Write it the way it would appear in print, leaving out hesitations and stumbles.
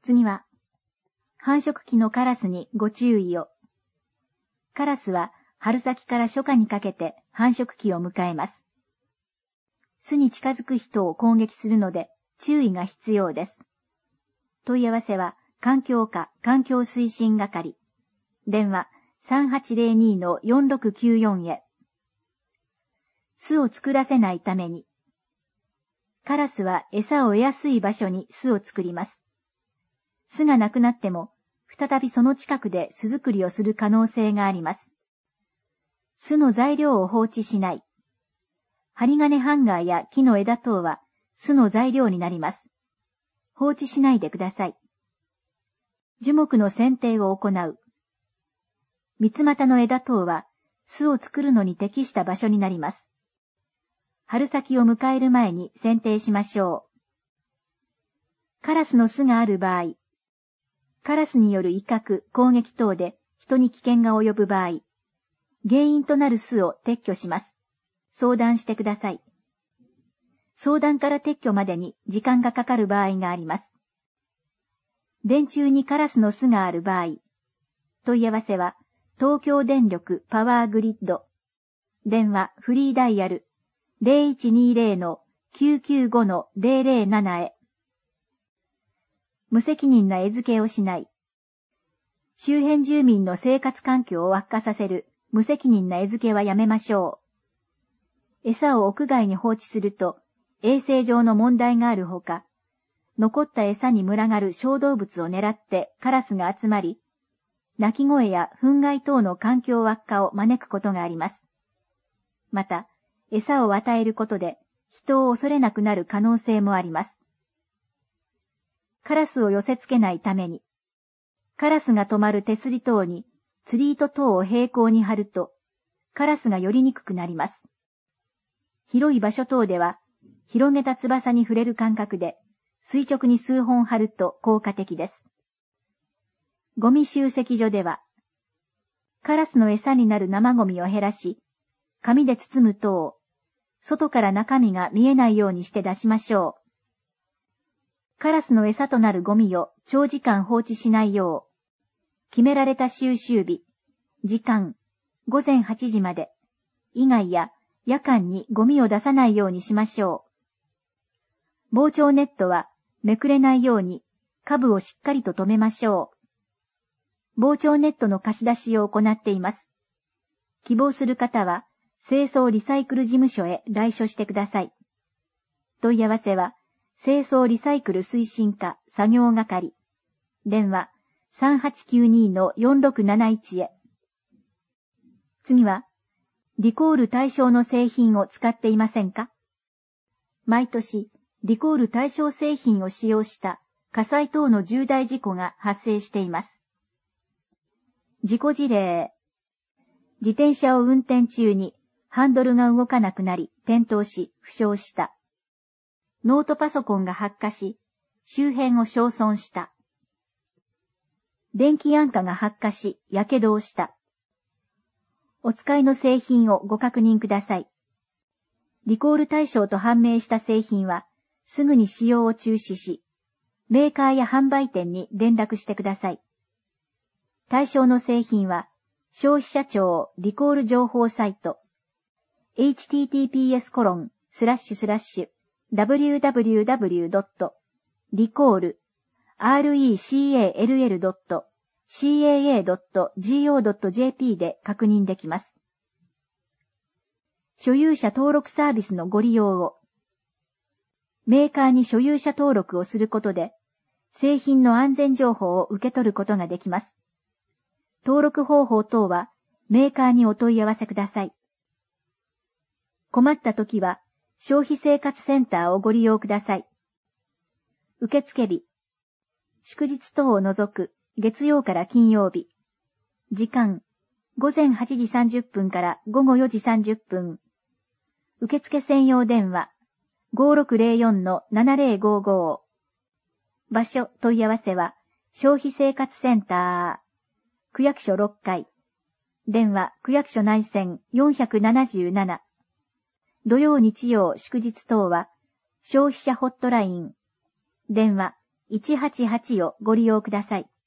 次は、繁殖期のカラスにご注意を。カラスは春先から初夏にかけて繁殖期を迎えます。巣に近づく人を攻撃するので注意が必要です。問い合わせは環境課環境推進係。電話 3802-4694 へ。巣を作らせないために。カラスは餌を得やすい場所に巣を作ります。巣がなくなっても、再びその近くで巣作りをする可能性があります。巣の材料を放置しない。針金ハンガーや木の枝等は巣の材料になります。放置しないでください。樹木の剪定を行う。三つ股の枝等は巣を作るのに適した場所になります。春先を迎える前に剪定しましょう。カラスの巣がある場合、カラスによる威嚇、攻撃等で人に危険が及ぶ場合、原因となる巣を撤去します。相談してください。相談から撤去までに時間がかかる場合があります。電柱にカラスの巣がある場合、問い合わせは東京電力パワーグリッド、電話フリーダイヤル 0120-995-007 へ。無責任な餌付けをしない。周辺住民の生活環境を悪化させる無責任な餌付けはやめましょう。餌を屋外に放置すると衛生上の問題があるほか、残った餌に群がる小動物を狙ってカラスが集まり、鳴き声や糞害等の環境悪化を招くことがあります。また、餌を与えることで人を恐れなくなる可能性もあります。カラスを寄せ付けないために、カラスが止まる手すり等に釣り糸等を平行に張ると、カラスが寄りにくくなります。広い場所等では、広げた翼に触れる感覚で、垂直に数本張ると効果的です。ゴミ集積所では、カラスの餌になる生ゴミを減らし、紙で包む等を、外から中身が見えないようにして出しましょう。カラスの餌となるゴミを長時間放置しないよう、決められた収集日、時間、午前8時まで、以外や夜間にゴミを出さないようにしましょう。防鳥ネットはめくれないように下部をしっかりと留めましょう。防鳥ネットの貸し出しを行っています。希望する方は清掃リサイクル事務所へ来所してください。問い合わせは、清掃リサイクル推進課作業係。電話 3892-4671 へ。次は、リコール対象の製品を使っていませんか？毎年、リコール対象製品を使用した火災等の重大事故が発生しています。事故事例。自転車を運転中にハンドルが動かなくなり転倒し負傷した。ノートパソコンが発火し、周辺を焼損した。電気安価が発火し、火傷をした。お使いの製品をご確認ください。リコール対象と判明した製品は、すぐに使用を中止し、メーカーや販売店に連絡してください。対象の製品は、消費者庁リコール情報サイト、https://www.recall.call.go.jp で確認できます。所有者登録サービスのご利用を。メーカーに所有者登録をすることで、製品の安全情報を受け取ることができます。登録方法等はメーカーにお問い合わせください。困ったときは、消費生活センターをご利用ください。受付日。祝日等を除く月曜から金曜日。時間、午前8時30分から午後4時30分。受付専用電話、5604-7055。場所問い合わせは、消費生活センター。区役所6階。電話、区役所内線477。土曜日曜祝日等は、消費者ホットライン。電話 188をご利用ください。